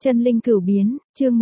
Chân linh cửu biến, chương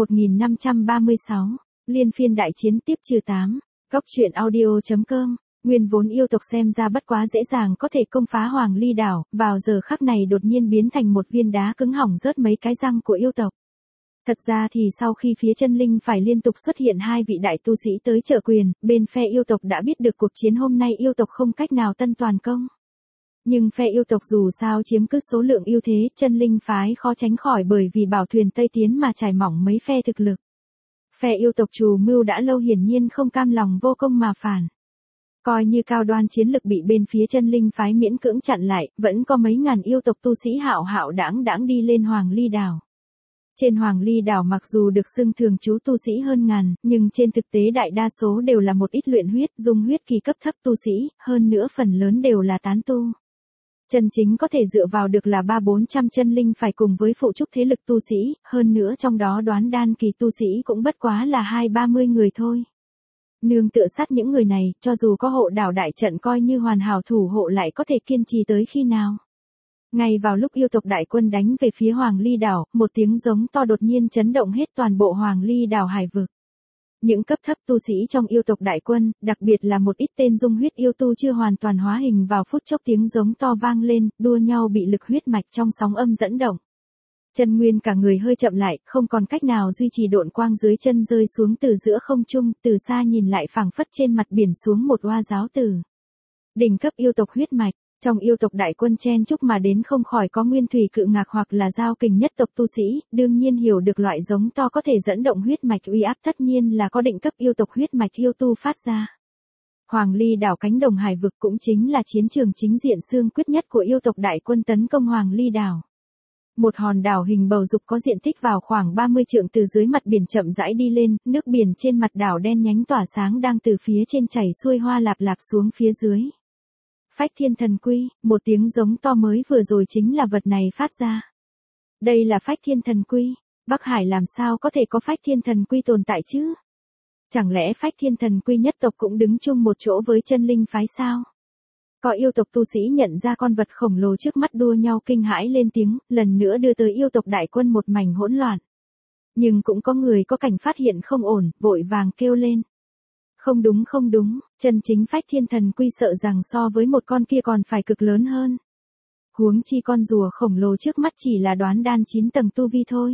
1536, liên phiên đại chiến tiếp trừ 8, góc truyện audio.com, nguyên vốn yêu tộc xem ra bất quá dễ dàng có thể công phá Hoàng Ly đảo, vào giờ khắc này đột nhiên biến thành một viên đá cứng hỏng rớt mấy cái răng của yêu tộc. Thật ra thì sau khi phía chân linh phải liên tục xuất hiện hai vị đại tu sĩ tới trợ quyền, bên phe yêu tộc đã biết được cuộc chiến hôm nay yêu tộc không cách nào tân toàn công. Nhưng phe yêu tộc dù sao chiếm cứ số lượng ưu thế, chân linh phái khó tránh khỏi bởi vì bảo thuyền Tây Tiến mà trải mỏng mấy phe thực lực. Phe yêu tộc trù mưu đã lâu hiển nhiên không cam lòng vô công mà phản. Coi như cao đoan chiến lực bị bên phía chân linh phái miễn cưỡng chặn lại, vẫn có mấy ngàn yêu tộc tu sĩ hạo hạo đãng đi lên Hoàng Ly đảo. Trên Hoàng Ly đảo mặc dù được xưng thường trú tu sĩ hơn ngàn, nhưng trên thực tế đại đa số đều là một ít luyện huyết, dung huyết kỳ cấp thấp tu sĩ, hơn nữa phần lớn đều là tán tu. Chân chính có thể dựa vào được là 300-400 chân linh phải cùng với phụ trúc thế lực tu sĩ, hơn nữa trong đó đoán đan kỳ tu sĩ cũng bất quá là 20-30 người thôi. Nương tựa sát những người này, cho dù có hộ đảo đại trận coi như hoàn hảo thủ hộ lại có thể kiên trì tới khi nào. Ngay vào lúc yêu tộc đại quân đánh về phía Hoàng Ly đảo, một tiếng giống to đột nhiên chấn động hết toàn bộ Hoàng Ly đảo hải vực. Những cấp thấp tu sĩ trong yêu tộc đại quân, đặc biệt là một ít tên dung huyết yêu tu chưa hoàn toàn hóa hình vào phút chốc tiếng giống to vang lên, đua nhau bị lực huyết mạch trong sóng âm dẫn động. Chân nguyên cả người hơi chậm lại, không còn cách nào duy trì độn quang dưới chân rơi xuống từ giữa không trung, từ xa nhìn lại phảng phất trên mặt biển xuống một oa giáo tử. Đỉnh cấp yêu tộc huyết mạch. Trong yêu tộc đại quân chen chúc mà đến không khỏi có nguyên thủy cự ngạc hoặc là giao kình nhất tộc tu sĩ, đương nhiên hiểu được loại giống to có thể dẫn động huyết mạch uy áp tất nhiên là có định cấp yêu tộc huyết mạch yêu tu phát ra. Hoàng Ly đảo cánh đồng hải vực cũng chính là chiến trường chính diện xương quyết nhất của yêu tộc đại quân tấn công Hoàng Ly đảo. Một hòn đảo hình bầu dục có diện tích vào khoảng 30 trượng từ dưới mặt biển chậm rãi đi lên, nước biển trên mặt đảo đen nhánh tỏa sáng đang từ phía trên chảy xuôi hoa lạp lạp xuống phía dưới. Phách thiên thần quy, một tiếng giống to mới vừa rồi chính là vật này phát ra. Đây là phách thiên thần quy, Bắc Hải làm sao có thể có phách thiên thần quy tồn tại chứ? Chẳng lẽ phách thiên thần quy nhất tộc cũng đứng chung một chỗ với chân linh phái sao? Có yêu tộc tu sĩ nhận ra con vật khổng lồ trước mắt đua nhau kinh hãi lên tiếng, lần nữa đưa tới yêu tộc đại quân một mảnh hỗn loạn. Nhưng cũng có người có cảnh phát hiện không ổn, vội vàng kêu lên. Không đúng, chân chính phách thiên thần quy sợ rằng so với một con kia còn phải cực lớn hơn. Huống chi con rùa khổng lồ trước mắt chỉ là đoán đan 9 tầng tu vi thôi.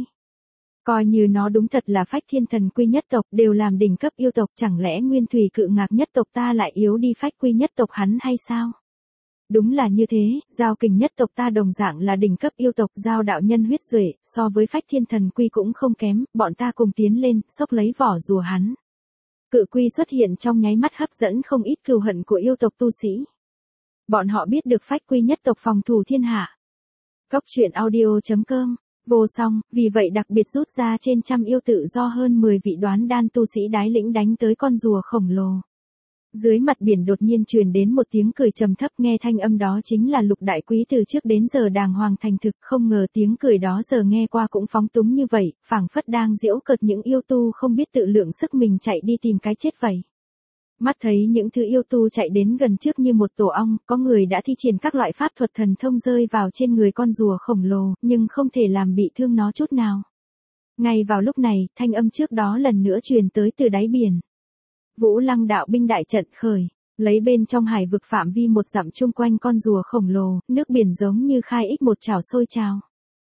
Coi như nó đúng thật là phách thiên thần quy nhất tộc đều làm đỉnh cấp yêu tộc, chẳng lẽ nguyên thủy cự ngạc nhất tộc ta lại yếu đi phách quy nhất tộc hắn hay sao? Đúng là như thế, giao kình nhất tộc ta đồng dạng là đỉnh cấp yêu tộc, giao đạo nhân huyết duệ, so với phách thiên thần quy cũng không kém, bọn ta cùng tiến lên, xốc lấy vỏ rùa hắn. Cự quy xuất hiện trong nháy mắt hấp dẫn không ít cừu hận của yêu tộc tu sĩ. Bọn họ biết được phách quy nhất tộc phòng thủ thiên hạ. Góc truyện audio.com, vô song, vì vậy đặc biệt rút ra trên trăm yêu tự do hơn 10 vị đoán đan tu sĩ đái lĩnh đánh tới con rùa khổng lồ. Dưới mặt biển đột nhiên truyền đến một tiếng cười trầm thấp, nghe thanh âm đó chính là Lục Đại Quý từ trước đến giờ đàng hoàng thành thực, không ngờ tiếng cười đó giờ nghe qua cũng phóng túng như vậy, phảng phất đang giễu cợt những yêu tu không biết tự lượng sức mình chạy đi tìm cái chết vậy. Mắt thấy những thứ yêu tu chạy đến gần trước như một tổ ong, có người đã thi triển các loại pháp thuật thần thông rơi vào trên người con rùa khổng lồ, nhưng không thể làm bị thương nó chút nào. Ngay vào lúc này, thanh âm trước đó lần nữa truyền tới từ đáy biển. Vũ Lăng đạo binh đại trận khởi, lấy bên trong hải vực phạm vi một dặm chung quanh con rùa khổng lồ, nước biển giống như khai ích một chảo sôi trào.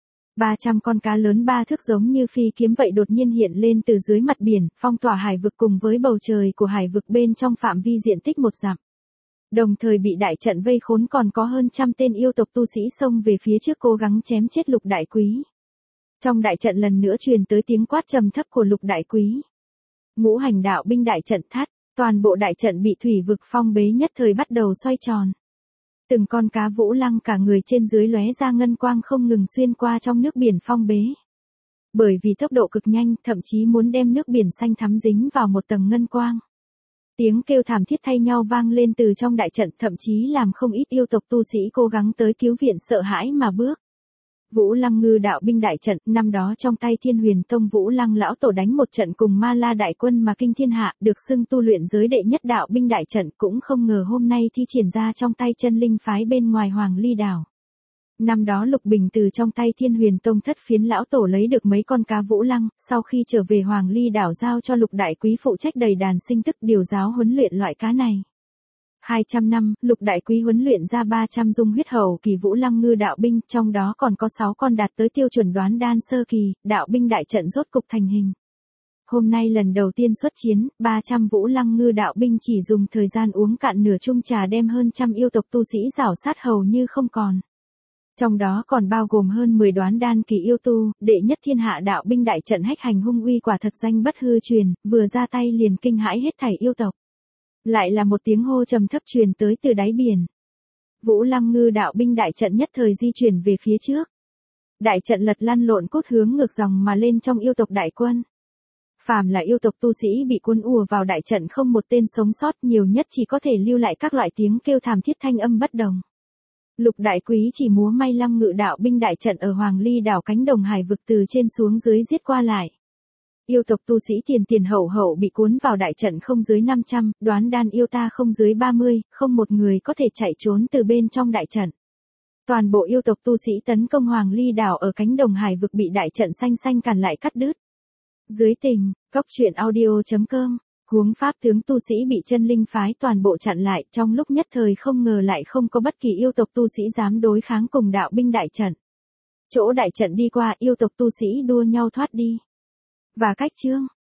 300 con cá lớn 3 thước giống như phi kiếm vậy đột nhiên hiện lên từ dưới mặt biển, phong tỏa hải vực cùng với bầu trời của hải vực bên trong phạm vi diện tích một dặm. Đồng thời bị đại trận vây khốn còn có hơn trăm tên yêu tộc tu sĩ xông về phía trước cố gắng chém chết Lục Đại Quý. Trong đại trận lần nữa truyền tới tiếng quát trầm thấp của Lục Đại Quý. Ngũ hành đạo binh đại trận thắt, toàn bộ đại trận bị thủy vực phong bế nhất thời bắt đầu xoay tròn. Từng con cá Vũ Lăng cả người trên dưới lóe ra ngân quang không ngừng xuyên qua trong nước biển phong bế. Bởi vì tốc độ cực nhanh, thậm chí muốn đem nước biển xanh thắm dính vào một tầng ngân quang. Tiếng kêu thảm thiết thay nhau vang lên từ trong đại trận, thậm chí làm không ít yêu tộc tu sĩ cố gắng tới cứu viện sợ hãi mà bước. Vũ Lăng ngư đạo binh đại trận, năm đó trong tay Thiên Huyền Tông Vũ Lăng lão tổ đánh một trận cùng Ma La đại quân mà kinh thiên hạ, được xưng tu luyện giới đệ nhất đạo binh đại trận, cũng không ngờ hôm nay thi triển ra trong tay chân linh phái bên ngoài Hoàng Ly đảo. Năm đó Lục Bình từ trong tay Thiên Huyền Tông thất phiến lão tổ lấy được mấy con cá vũ lăng, sau khi trở về Hoàng Ly đảo giao cho Lục Đại Quý phụ trách đầy đàn sinh tức điều giáo huấn luyện loại cá này. 200 năm, Lục Đại Quý huấn luyện ra 300 dung huyết hầu kỳ vũ lăng ngư đạo binh, trong đó còn có 6 con đạt tới tiêu chuẩn đoán đan sơ kỳ, đạo binh đại trận rốt cục thành hình. Hôm nay lần đầu tiên xuất chiến, 300 vũ lăng ngư đạo binh chỉ dùng thời gian uống cạn nửa chung trà đem hơn trăm yêu tộc tu sĩ rảo sát hầu như không còn. Trong đó còn bao gồm hơn 10 đoán đan kỳ yêu tu, đệ nhất thiên hạ đạo binh đại trận hách hành hung uy quả thật danh bất hư truyền, vừa ra tay liền kinh hãi hết thảy yêu tộc. Lại là một tiếng hô trầm thấp truyền tới từ đáy biển. Vũ lăng ngư đạo binh đại trận nhất thời di chuyển về phía trước. Đại trận lật lăn lộn cốt hướng ngược dòng mà lên trong yêu tộc đại quân. Phàm là yêu tộc tu sĩ bị cuốn ùa vào đại trận không một tên sống sót, nhiều nhất chỉ có thể lưu lại các loại tiếng kêu thảm thiết thanh âm bất đồng. Lục Đại Quý chỉ múa may lăng ngự đạo binh đại trận ở Hoàng Ly đảo cánh đồng hải vực từ trên xuống dưới giết qua lại. Yêu tộc tu sĩ tiền tiền hậu hậu bị cuốn vào đại trận không dưới 500, đoán đan yêu ta không dưới 30, không một người có thể chạy trốn từ bên trong đại trận. Toàn bộ yêu tộc tu sĩ tấn công Hoàng Ly đảo ở cánh đồng hải vực bị đại trận xanh xanh càn lại cắt đứt. Dưới tình, goctruyện.audio.com, huống pháp tướng tu sĩ bị chân linh phái toàn bộ chặn lại, trong lúc nhất thời không ngờ lại không có bất kỳ yêu tộc tu sĩ dám đối kháng cùng đạo binh đại trận. Chỗ đại trận đi qua, yêu tộc tu sĩ đua nhau thoát đi. Và cách chương